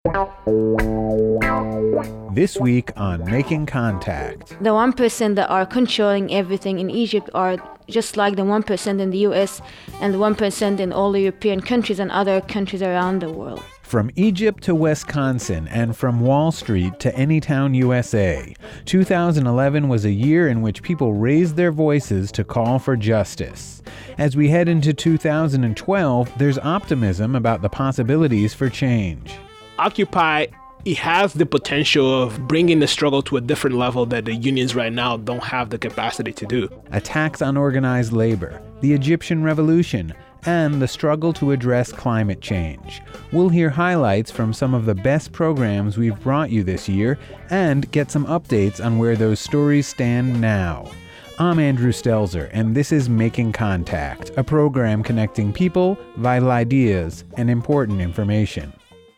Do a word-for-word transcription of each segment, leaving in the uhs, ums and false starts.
This week on Making Contact. The one percent that are controlling everything in Egypt are just like the one percent in the U S and the one percent in all the European countries and other countries around the world. From Egypt to Wisconsin and from Wall Street to Anytown, U S A, two thousand eleven was a year in which people raised their voices to call for justice. As we head into two thousand twelve, there's optimism about the possibilities for change. Occupy, it has the potential of bringing the struggle to a different level that the unions right now don't have the capacity to do. Attacks on organized labor, the Egyptian revolution, and the struggle to address climate change. We'll hear highlights from some of the best programs we've brought you this year and get some updates on where those stories stand now. I'm Andrew Stelzer, and this is Making Contact, a program connecting people, vital ideas, and important information.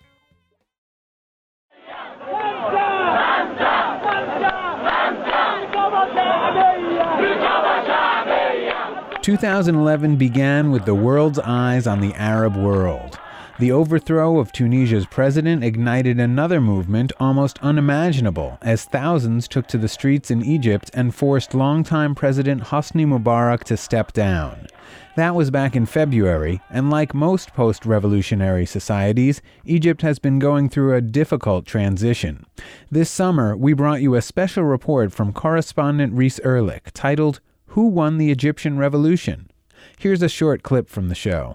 two thousand eleven began with the world's eyes on the Arab world. The overthrow of Tunisia's president ignited another movement almost unimaginable as thousands took to the streets in Egypt and forced longtime President Hosni Mubarak to step down. That was back in February, and like most post-revolutionary societies, Egypt has been going through a difficult transition. This summer, we brought you a special report from correspondent Reese Erlich titled Who Won the Egyptian Revolution? Here's a short clip from the show.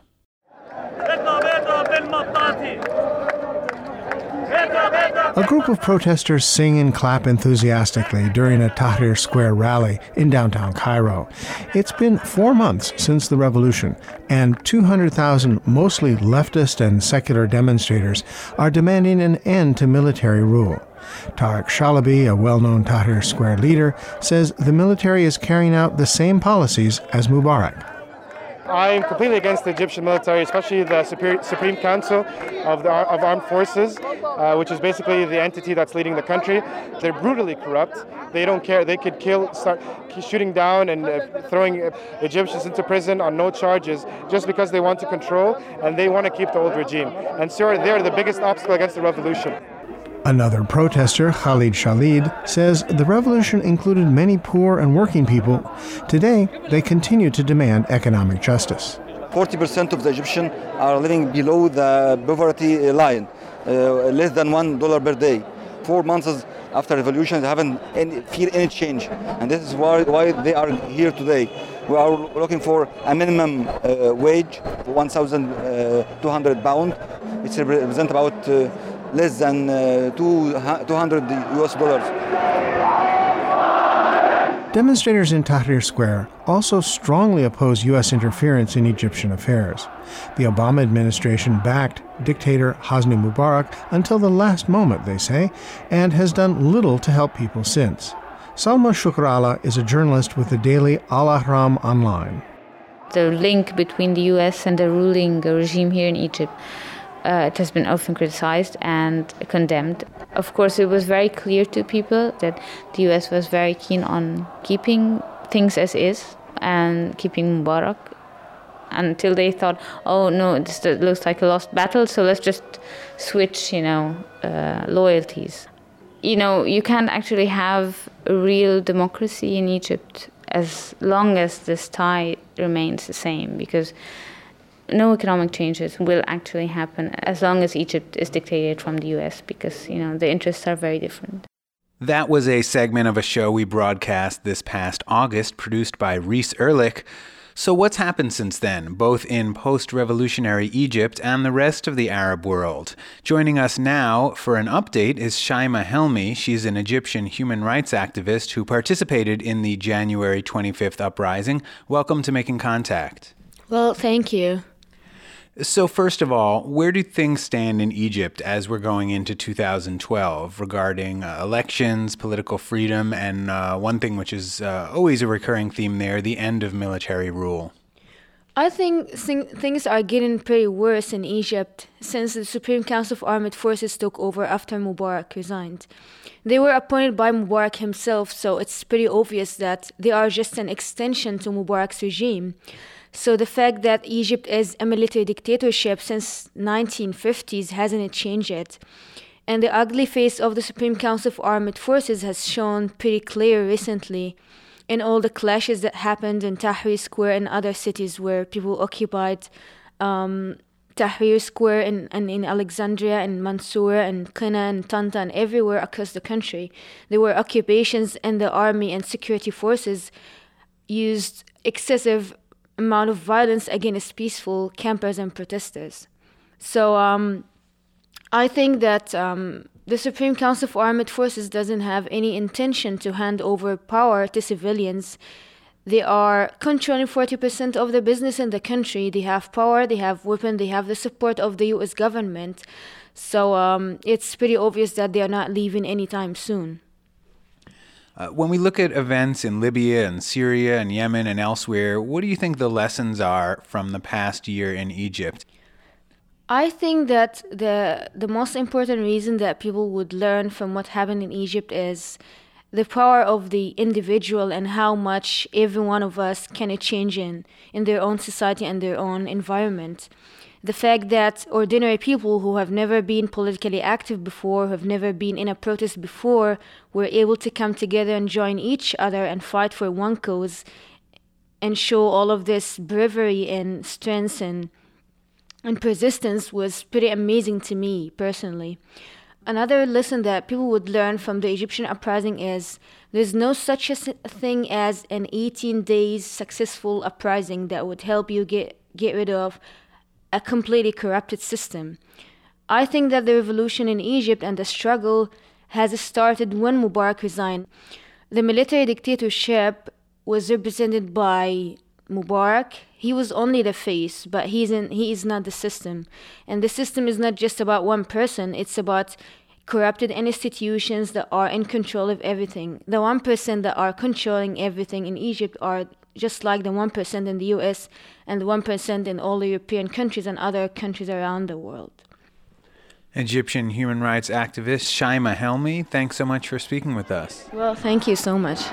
A group of protesters sing and clap enthusiastically during a Tahrir Square rally in downtown Cairo. It's been four months since the revolution, and two hundred thousand mostly leftist and secular demonstrators are demanding an end to military rule. Tariq Shalabi, a well-known Tahrir Square leader, says the military is carrying out the same policies as Mubarak. I am completely against the Egyptian military, especially the Supreme Council of the of Armed Forces, uh, which is basically the entity that's leading the country. They're brutally corrupt. They don't care. They could kill, start shooting down and uh, throwing Egyptians into prison on no charges just because they want to control and they want to keep the old regime. And so they're the biggest obstacle against the revolution. Another protester, Khalid Shalid, says the revolution included many poor and working people. Today, they continue to demand economic justice. forty percent of the Egyptians are living below the poverty line, uh, less than one dollar per day. Four months after revolution, they haven't any, feel any change. And this is why, why they are here today. We are looking for a minimum uh, wage, one thousand two hundred pounds, which represents about uh, less than uh, two hundred U S dollars. Demonstrators in Tahrir Square also strongly oppose U S interference in Egyptian affairs. The Obama administration backed dictator Hosni Mubarak until the last moment, they say, and has done little to help people since. Salma Shukrala is a journalist with the daily Al Ahram Online. The link between the U S and the ruling regime here in Egypt Uh, it has been often criticized and condemned. Of course, it was very clear to people that the U S was very keen on keeping things as is and keeping Mubarak until they thought, oh no, this looks like a lost battle, so let's just switch, you know, uh, loyalties. You know, you can't actually have a real democracy in Egypt as long as this tie remains the same, because no economic changes will actually happen as long as Egypt is dictated from the U S, because, you know, the interests are very different. That was a segment of a show we broadcast this past August, produced by Reese Erlich. So what's happened since then, both in post-revolutionary Egypt and the rest of the Arab world? Joining us now for an update is Shaima Helmi. She's an Egyptian human rights activist who participated in the January twenty-fifth uprising. Welcome to Making Contact. Well, thank you. So first of all, where do things stand in Egypt as we're going into two thousand twelve regarding uh, elections, political freedom, and uh, one thing which is uh, always a recurring theme there, the end of military rule? I think th- things are getting pretty worse in Egypt since the Supreme Council of Armed Forces took over after Mubarak resigned. They were appointed by Mubarak himself, so it's pretty obvious that they are just an extension to Mubarak's regime. So the fact that Egypt is a military dictatorship since nineteen fifties hasn't changed yet. And the ugly face of the Supreme Council of Armed Forces has shown pretty clear recently in all the clashes that happened in Tahrir Square and other cities where people occupied um, Tahrir Square and, and in Alexandria and Mansoura and Qina and Tanta and everywhere across the country. There were occupations, and the army and security forces used excessive amount of violence against peaceful campers and protesters. So um, I think that um, the Supreme Council of Armed Forces doesn't have any intention to hand over power to civilians. They are controlling forty percent of the business in the country. They have power, they have weapons, they have the support of the U S government. So um, it's pretty obvious that they are not leaving anytime soon. Uh, when we look at events in Libya and Syria and Yemen and elsewhere, what do you think the lessons are from the past year in Egypt? I think that the the most important reason that people would learn from what happened in Egypt is the power of the individual and how much every one of us can change in, in their own society and their own environment. The fact that ordinary people who have never been politically active before, who have never been in a protest before, were able to come together and join each other and fight for one cause and show all of this bravery and strength and, and persistence was pretty amazing to me personally. Another lesson that people would learn from the Egyptian uprising is there's no such a thing as an eighteen days successful uprising that would help you get, get rid of a completely corrupted system. I think that the revolution in Egypt and the struggle has started when Mubarak resigned. The military dictatorship was represented by Mubarak. He was only the face, but he's in, he is not the system. And the system is not just about one person, it's about corrupted institutions that are in control of everything. The one percent that are controlling everything in Egypt are just like the one percent in the U S and the one percent in all the European countries and other countries around the world. Egyptian human rights activist Shaima Helmy, thanks so much for speaking with us. Well, thank you so much.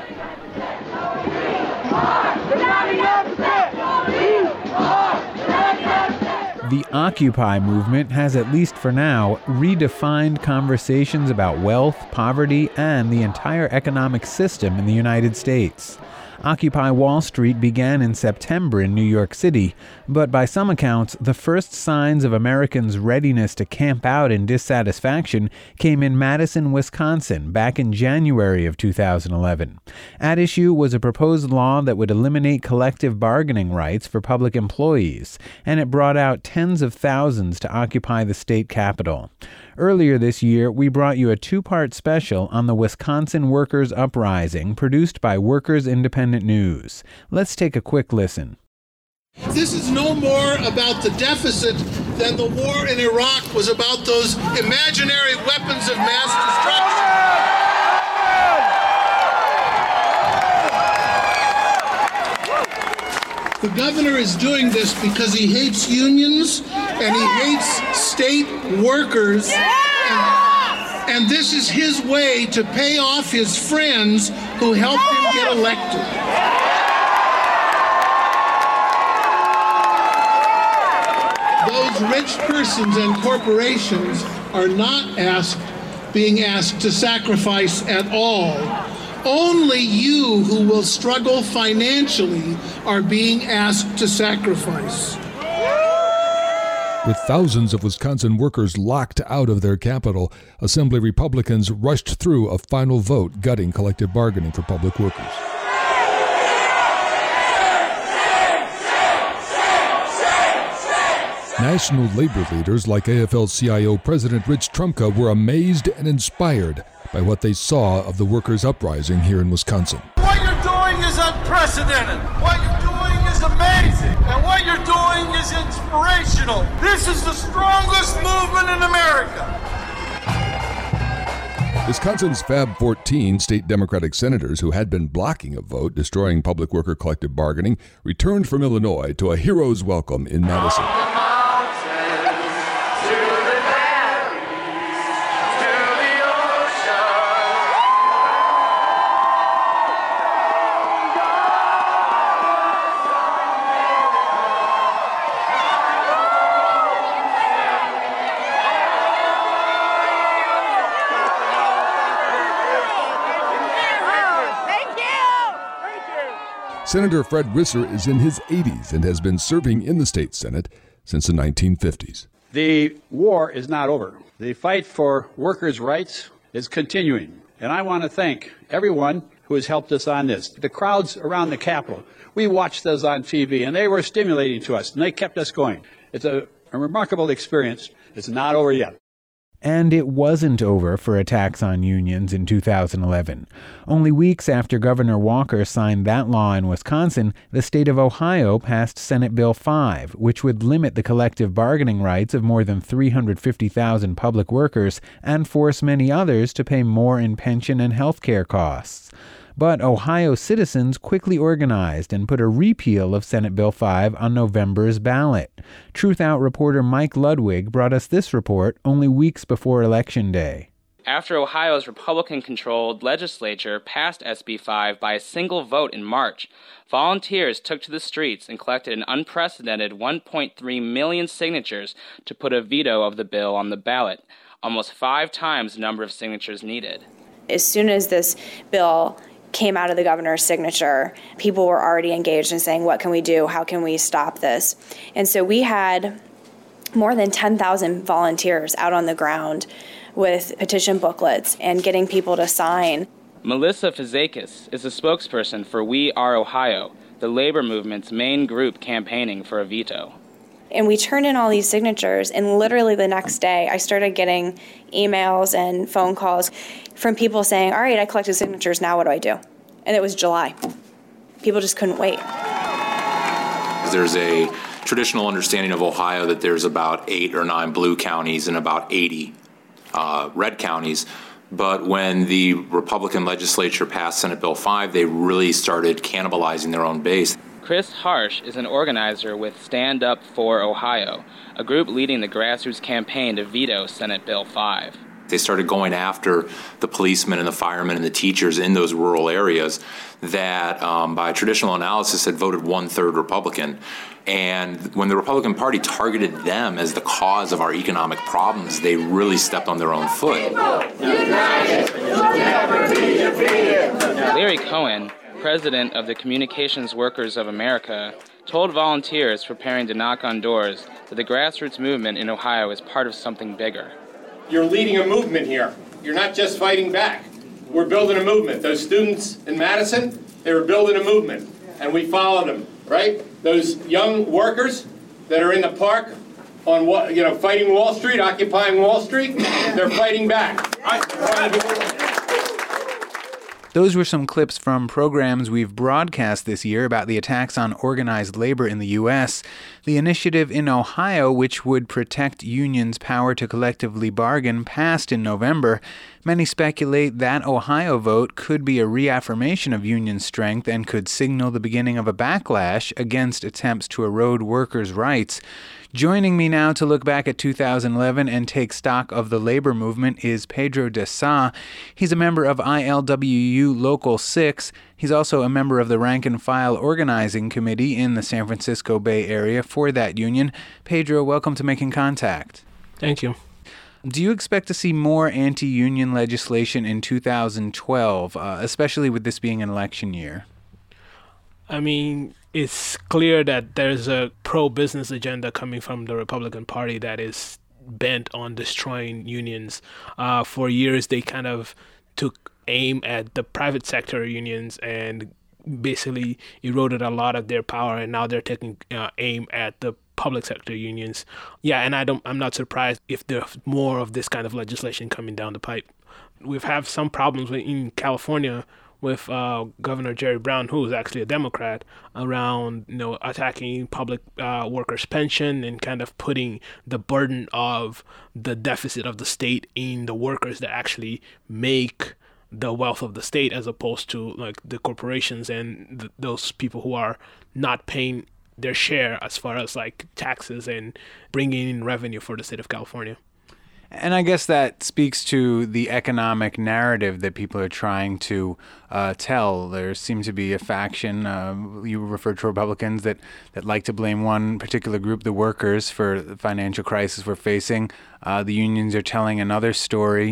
The Occupy movement has, at least for now, redefined conversations about wealth, poverty, and the entire economic system in the United States. Occupy Wall Street began in September in New York City, but by some accounts, the first signs of Americans' readiness to camp out in dissatisfaction came in Madison, Wisconsin, back in January of two thousand eleven. At issue was a proposed law that would eliminate collective bargaining rights for public employees, and it brought out tens of thousands to occupy the state capitol. Earlier this year, we brought you a two-part special on the Wisconsin Workers' Uprising produced by Workers Independent News. Let's take a quick listen. This is no more about the deficit than the war in Iraq was about those imaginary weapons of mass destruction. The governor is doing this because he hates unions and he hates state workers. And, and this is his way to pay off his friends who helped him get elected. Those rich persons and corporations are not asked, being asked to sacrifice at all. Only you who will struggle financially are being asked to sacrifice. With thousands of Wisconsin workers locked out of their capital, Assembly Republicans rushed through a final vote gutting collective bargaining for public workers. National labor leaders like A F L C I O President Rich Trumka were amazed and inspired by what they saw of the workers' uprising here in Wisconsin. What you're doing is unprecedented. What you're doing is amazing. And what you're doing is inspirational. This is the strongest movement in America. Wisconsin's Fab fourteen state Democratic senators who had been blocking a vote destroying public worker collective bargaining returned from Illinois to a hero's welcome in Madison. Senator Fred Risser is in his eighties and has been serving in the state Senate since the nineteen fifties. The war is not over. The fight for workers' rights is continuing. And I want to thank everyone who has helped us on this. The crowds around the Capitol, we watched those on T V, and they were stimulating to us, and they kept us going. It's a, a remarkable experience. It's not over yet. And it wasn't over for attacks on unions in two thousand eleven. Only weeks after Governor Walker signed that law in Wisconsin, the state of Ohio passed Senate Bill five, which would limit the collective bargaining rights of more than three hundred fifty thousand public workers and force many others to pay more in pension and health care costs. But Ohio citizens quickly organized and put a repeal of Senate Bill five on November's ballot. Truth Out reporter Mike Ludwig brought us this report only weeks before Election Day. After Ohio's Republican-controlled legislature passed S B five by a single vote in March, volunteers took to the streets and collected an unprecedented one point three million signatures to put a veto of the bill on the ballot, almost five times the number of signatures needed. As soon as this bill came out of the governor's signature, people were already engaged in saying, what can we do? How can we stop this? And so we had more than ten thousand volunteers out on the ground with petition booklets and getting people to sign. Melissa Fizakis is a spokesperson for We Are Ohio, the labor movement's main group campaigning for a veto. And we turned in all these signatures, and literally the next day I started getting emails and phone calls from people saying, all right, I collected signatures, now what do I do? And it was July. People just couldn't wait. There's a traditional understanding of Ohio that there's about eight or nine blue counties and about eighty uh, red counties. But when the Republican legislature passed Senate Bill five, they really started cannibalizing their own base. Chris Harsh is an organizer with Stand Up for Ohio, a group leading the grassroots campaign to veto Senate Bill five. They started going after the policemen and the firemen and the teachers in those rural areas that, um, by traditional analysis, had voted one-third Republican. And when the Republican Party targeted them as the cause of our economic problems, they really stepped on their own foot. Larry Cohen, president of the Communications Workers of America, told volunteers preparing to knock on doors that the grassroots movement in Ohio is part of something bigger. You're leading a movement here. You're not just fighting back. We're building a movement. Those students in Madison, they were building a movement, and we followed them, right? Those young workers that are in the park on what, you know, fighting Wall Street, occupying Wall Street, they're fighting back. Those were some clips from programs we've broadcast this year about the attacks on organized labor in the U S. The initiative in Ohio, which would protect unions' power to collectively bargain, passed in November. Many speculate that Ohio vote could be a reaffirmation of union strength and could signal the beginning of a backlash against attempts to erode workers' rights. Joining me now to look back at two thousand eleven and take stock of the labor movement is Pedro de Sa. He's a member of I L W U Local six. He's also a member of the Rank and File Organizing Committee in the San Francisco Bay Area for that union. Pedro, welcome to Making Contact. Thank you. Do you expect to see more anti-union legislation in two thousand twelve, uh, especially with this being an election year? I mean, it's clear that there's a pro-business agenda coming from the Republican Party that is bent on destroying unions. Uh, for years, they kind of took aim at the private sector unions and basically eroded a lot of their power, and now they're taking uh, aim at the public sector unions. Yeah, and I don't, I'm not surprised if there's more of this kind of legislation coming down the pipe. We've had some problems in California with uh, Governor Jerry Brown, who is actually a Democrat, around you know attacking public uh, workers' pension and kind of putting the burden of the deficit of the state in the workers that actually make the wealth of the state, as opposed to like the corporations and th- those people who are not paying their share as far as like taxes and bringing in revenue for the state of California. And I guess that speaks to the economic narrative that people are trying to uh, tell. There seems to be a faction, uh, you referred to Republicans, that, that like to blame one particular group, the workers, for the financial crisis we're facing. Uh, the unions are telling another story.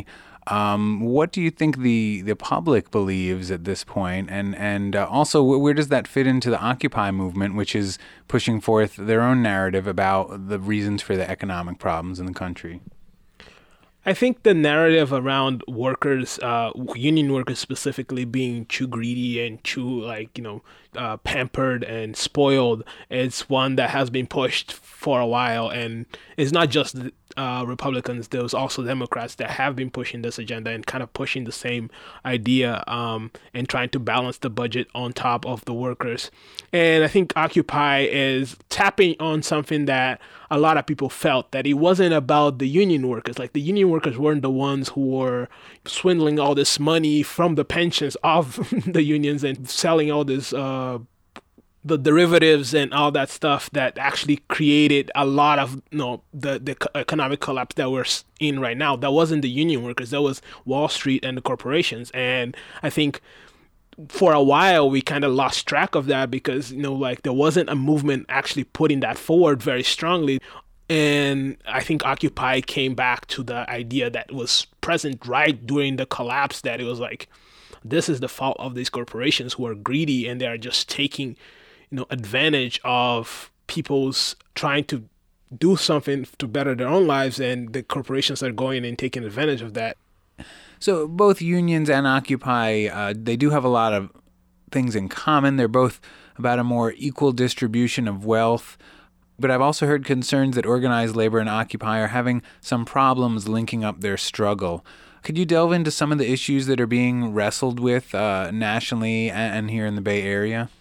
Um, what do you think the, the public believes at this point? And, and uh, also, where does that fit into the Occupy movement, which is pushing forth their own narrative about the reasons for the economic problems in the country? I think the narrative around workers, uh, union workers specifically, being too greedy and too, like, you know, uh, pampered and spoiled is one that has been pushed for a while. And it's not just uh, Republicans. There's also Democrats that have been pushing this agenda and kind of pushing the same idea um, and trying to balance the budget on top of the workers. And I think Occupy is tapping on something that a lot of people felt, that it wasn't about the union workers. Like, the union workers weren't the ones who were swindling all this money from the pensions of the unions and selling all this, uh, the derivatives and all that stuff that actually created a lot of, you know, the, the economic collapse that we're in right now. That wasn't the union workers. That was Wall Street and the corporations. And I think for a while, we kind of lost track of that because, you know, like, there wasn't a movement actually putting that forward very strongly. And I think Occupy came back to the idea that was present right during the collapse, that it was like, this is the fault of these corporations who are greedy and they are just taking, you know, advantage of people's trying to do something to better their own lives, and the corporations are going and taking advantage of that. So both unions and Occupy, uh, they do have a lot of things in common. They're both about a more equal distribution of wealth. But I've also heard concerns that organized labor and Occupy are having some problems linking up their struggle. Could you delve into some of the issues that are being wrestled with uh, nationally and here in the Bay Area?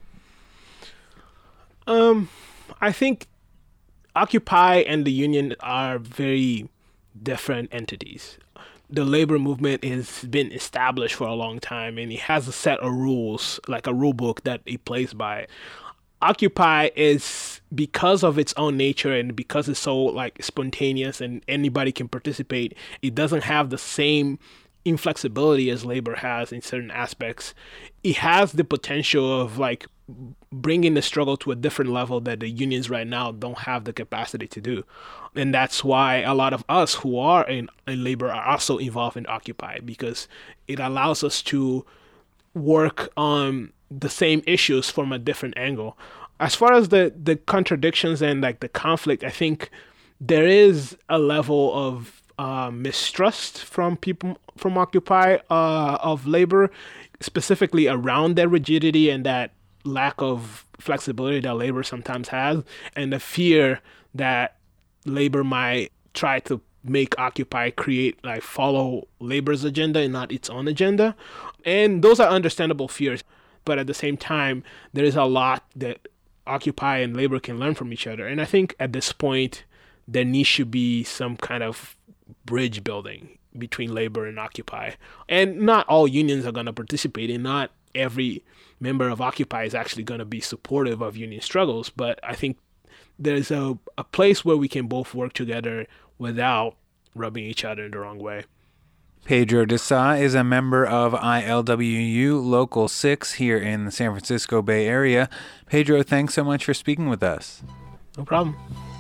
Um, I think Occupy and the union are very different entities. The labor movement has been established for a long time, and it has a set of rules, like a rule book that it plays by. Occupy is, because of its own nature and because it's so, like, spontaneous and anybody can participate, it doesn't have the same inflexibility as labor has in certain aspects. It has the potential of, like, bringing the struggle to a different level that the unions right now don't have the capacity to do. And that's why a lot of us who are in, in labor are also involved in Occupy, because it allows us to work on the same issues from a different angle. As far as the, the contradictions and, like, the conflict, I think there is a level of uh, mistrust from people from Occupy uh, of labor, specifically around their rigidity and that lack of flexibility that labor sometimes has, and the fear that labor might try to make Occupy create, like, follow labor's agenda and not its own agenda. And those are understandable fears. But at the same time, there is a lot that Occupy and labor can learn from each other. And I think at this point, there needs to be some kind of bridge building between labor and Occupy. And not all unions are going to participate, and not every member of Occupy is actually going to be supportive of union struggles. But I think there's a, a place where we can both work together without rubbing each other in the wrong way. Pedro de Sa is a member of I L W U Local six here in the San Francisco Bay Area. Pedro, thanks so much for speaking with us. No problem.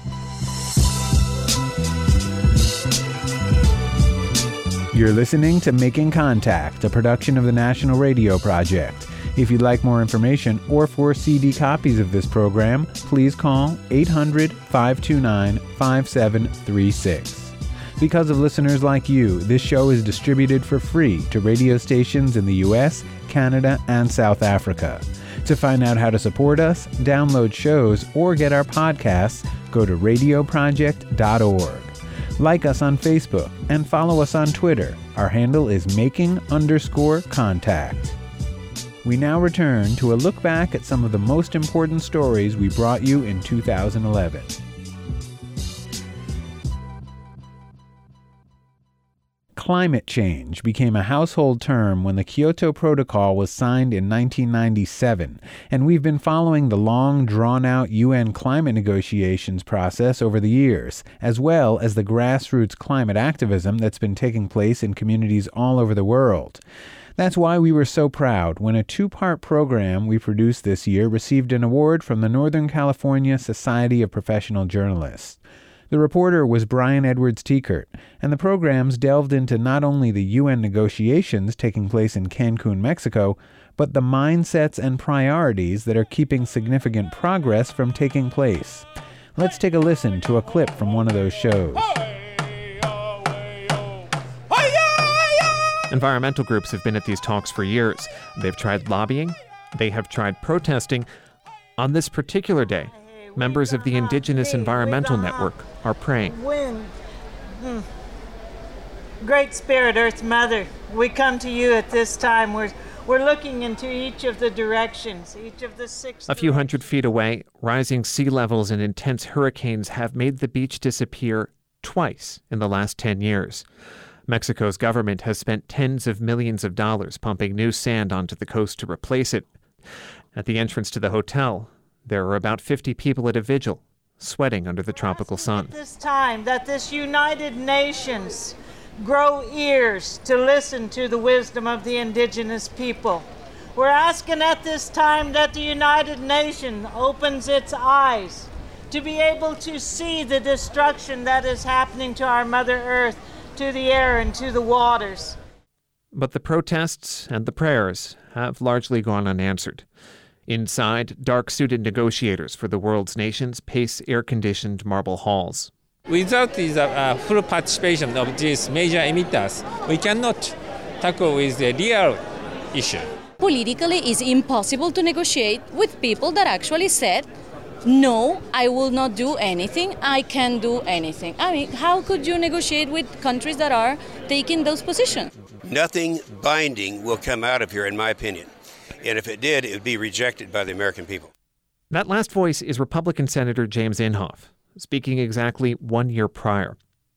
You're listening to Making Contact, a production of the National Radio Project. If you'd like more information or for C D copies of this program, please call eight hundred, five two nine, five seven three six. Because of listeners like you, this show is distributed for free to radio stations in the U S, Canada, and South Africa. To find out how to support us, download shows, or get our podcasts, go to radio project dot org. Like us on Facebook and follow us on Twitter. Our handle is making underscore contact. We now return to a look back at some of the most important stories we brought you in two thousand eleven. Climate change became a household term when the Kyoto Protocol was signed in nineteen ninety-seven, and we've been following the long, drawn-out U N climate negotiations process over the years, as well as the grassroots climate activism that's been taking place in communities all over the world. That's why we were so proud when a two-part program we produced this year received an award from the Northern California Society of Professional Journalists. The reporter was Brian Edwards Tiekert, and the programs delved into not only the U N negotiations taking place in Cancun, Mexico, but the mindsets and priorities that are keeping significant progress from taking place. Let's take a listen to a clip from one of those shows. Environmental groups have been at these talks for years. They've tried lobbying. They have tried protesting. On this particular day, members of the Indigenous Environmental Network are praying. Wind. Hmm. Great Spirit, Earth Mother, we come to you at this time. We're, we're looking into each of the directions, each of the six. A few hundred feet away, rising sea levels and intense hurricanes have made the beach disappear twice in the last ten years. Mexico's government has spent tens of millions of dollars pumping new sand onto the coast to replace it. At the entrance to the hotel, there are about fifty people at a vigil, sweating under the tropical sun. At this time that this United Nations grow ears to listen to the wisdom of the indigenous people. We're asking at this time that the United Nations opens its eyes to be able to see the destruction that is happening to our Mother Earth, to the air and to the waters. But the protests and the prayers have largely gone unanswered. Inside, dark-suited negotiators for the world's nations pace air-conditioned marble halls. Without the uh, full participation of these major emitters, we cannot tackle with the real issue. Politically, it's impossible to negotiate with people that actually said, no, I will not do anything, I can't do anything. I mean, how could you negotiate with countries that are taking those positions? Nothing binding will come out of here, in my opinion. And if it did, it would be rejected by the American people. That last voice is Republican Senator James Inhofe, speaking exactly one year prior.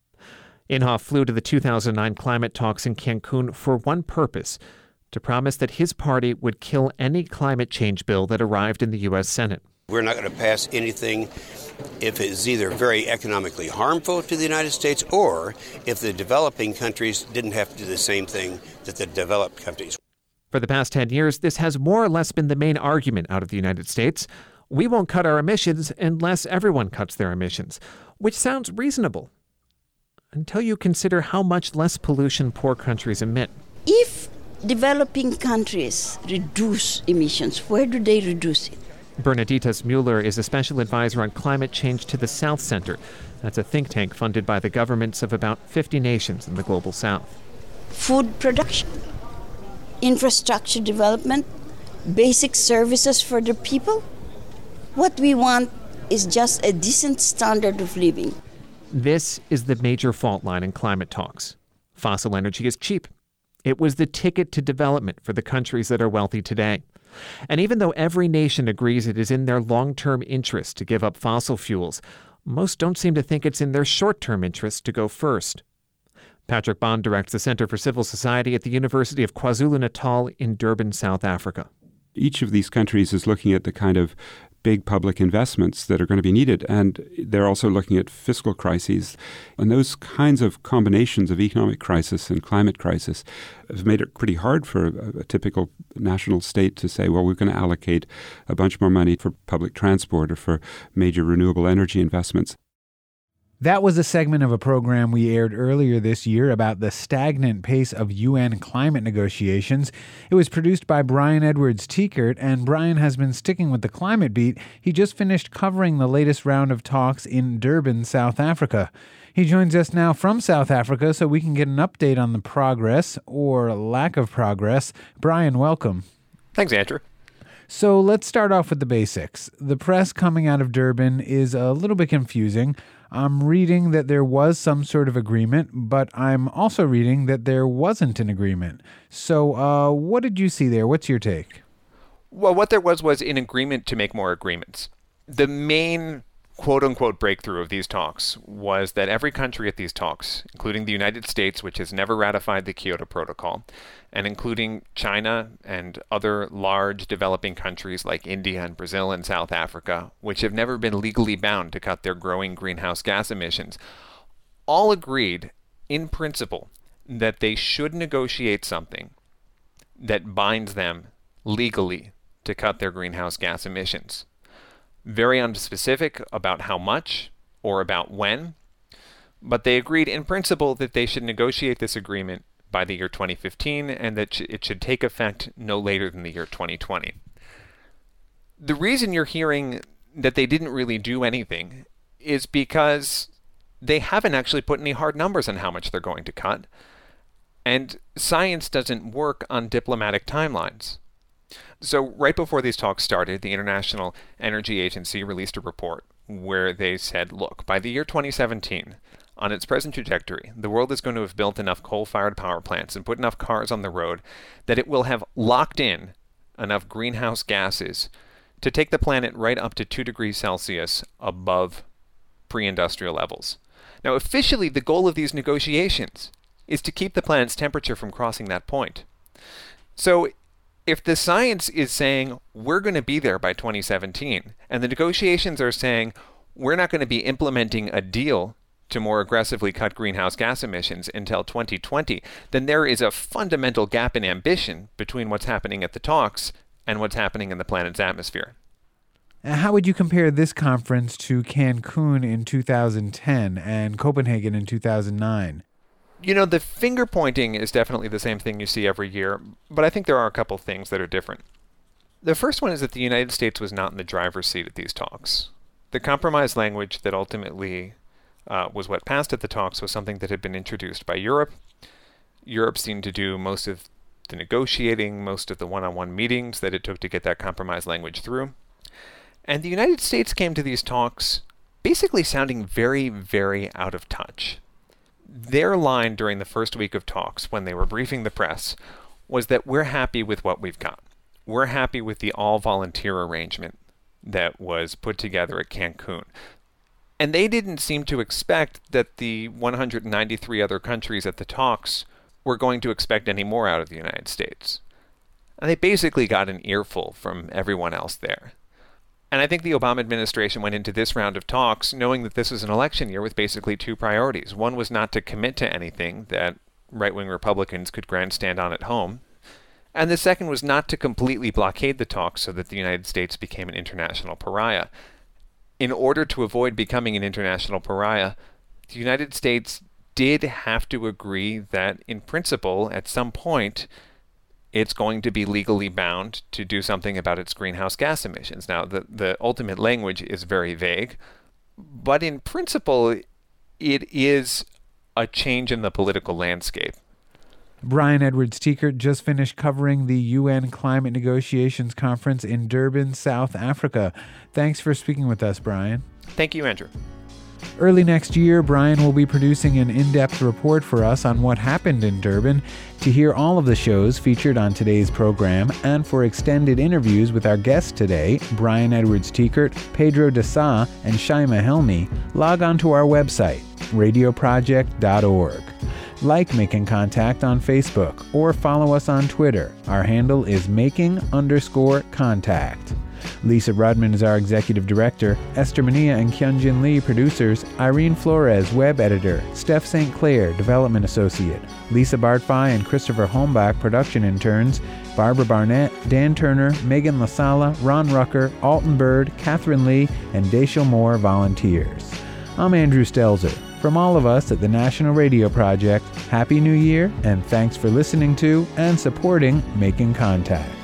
Inhofe flew to the two thousand nine climate talks in Cancun for one purpose, to promise that his party would kill any climate change bill that arrived in the U S Senate. We're not going to pass anything if it's either very economically harmful to the United States or if the developing countries didn't have to do the same thing that the developed countries. For the past ten years, this has more or less been the main argument out of the United States. We won't cut our emissions unless everyone cuts their emissions, which sounds reasonable until you consider how much less pollution poor countries emit. If developing countries reduce emissions, where do they reduce it? Bernadita Mueller is a special advisor on climate change to the South Center. That's a think tank funded by the governments of about fifty nations in the global South. Food production, infrastructure development, basic services for the people. What we want is just a decent standard of living. This is the major fault line in climate talks. Fossil energy is cheap. It was the ticket to development for the countries that are wealthy today. And even though every nation agrees it is in their long-term interest to give up fossil fuels, most don't seem to think it's in their short-term interest to go first. Patrick Bond directs the Center for Civil Society at the University of KwaZulu-Natal in Durban, South Africa. Each of these countries is looking at the kind of big public investments that are going to be needed, and they're also looking at fiscal crises. And those kinds of combinations of economic crisis and climate crisis have made it pretty hard for a, a typical national state to say, well, we're going to allocate a bunch more money for public transport or for major renewable energy investments. That was a segment of a program we aired earlier this year about the stagnant pace of U N climate negotiations. It was produced by Brian Edwards Tiekert, and Brian has been sticking with the climate beat. He just finished covering the latest round of talks in Durban, South Africa. He joins us now from South Africa so we can get an update on the progress or lack of progress. Brian, welcome. Thanks, Andrew. So let's start off with the basics. The press coming out of Durban is a little bit confusing. I'm reading that there was some sort of agreement, but I'm also reading that there wasn't an agreement. So uh, what did you see there? What's your take? Well, what there was was an agreement to make more agreements. The main quote-unquote breakthrough of these talks was that every country at these talks, including the United States, which has never ratified the Kyoto Protocol, and including China and other large developing countries like India and Brazil and South Africa, which have never been legally bound to cut their growing greenhouse gas emissions, all agreed in principle that they should negotiate something that binds them legally to cut their greenhouse gas emissions. Very unspecific about how much or about when, But they agreed in principle that they should negotiate this agreement by the year twenty fifteen and that it should take effect no later than the year twenty twenty. The reason you're hearing that they didn't really do anything is because they haven't actually put any hard numbers on how much they're going to cut. And science doesn't work on diplomatic timelines. So right before these talks started, the International Energy Agency released a report where they said, look, by the year twenty seventeen, on its present trajectory, the world is going to have built enough coal-fired power plants and put enough cars on the road that it will have locked in enough greenhouse gases to take the planet right up to two degrees Celsius above pre-industrial levels. Now, officially, the goal of these negotiations is to keep the planet's temperature from crossing that point. So, if the science is saying we're going to be there by twenty seventeen, and the negotiations are saying we're not going to be implementing a deal to more aggressively cut greenhouse gas emissions until twenty twenty, then there is a fundamental gap in ambition between what's happening at the talks and what's happening in the planet's atmosphere. How would you compare this conference to Cancun in two thousand ten and Copenhagen in two thousand nine? You know, the finger pointing is definitely the same thing you see every year, but I think there are a couple things that are different. The first one is that the United States was not in the driver's seat at these talks. The compromise language that ultimately uh, was what passed at the talks was something that had been introduced by Europe. Europe seemed to do most of the negotiating, most of the one-on-one meetings that it took to get that compromise language through. And the United States came to these talks basically sounding very, very out of touch. Their line during the first week of talks, when they were briefing the press, was that we're happy with what we've got. We're happy with the all-volunteer arrangement that was put together at Cancun. And they didn't seem to expect that the one hundred ninety-three other countries at the talks were going to expect any more out of the United States. And they basically got an earful from everyone else there. And I think the Obama administration went into this round of talks knowing that this was an election year with basically two priorities. One was not to commit to anything that right-wing Republicans could grandstand on at home. And the second was not to completely blockade the talks so that the United States became an international pariah. In order to avoid becoming an international pariah, the United States did have to agree that, in principle, at some point, it's going to be legally bound to do something about its greenhouse gas emissions. Now, the, the ultimate language is very vague, but in principle, it is a change in the political landscape. Brian Edwards Tiekert just finished covering the U N Climate Negotiations Conference in Durban, South Africa. Thanks for speaking with us, Brian. Thank you, Andrew. Early next year, Brian will be producing an in-depth report for us on what happened in Durban. To hear all of the shows featured on today's program and for extended interviews with our guests today, Brian Edwards Tiekert, Pedro de Sa, and Shaima Helmi, log on to our website, radio project dot org. Like Making Contact on Facebook or follow us on Twitter. Our handle is making underscore contact. Lisa Rudman is our executive director, Esther Mania and Kyunjin Lee producers, Irene Flores web editor, Steph Saint Clair development associate, Lisa Bartfi and Christopher Holmbach production interns, Barbara Barnett, Dan Turner, Megan LaSala, Ron Rucker, Alton Bird, Catherine Lee, and Daciel Moore volunteers. I'm Andrew Stelzer. From all of us at the National Radio Project, Happy New Year and thanks for listening to and supporting Making Contact.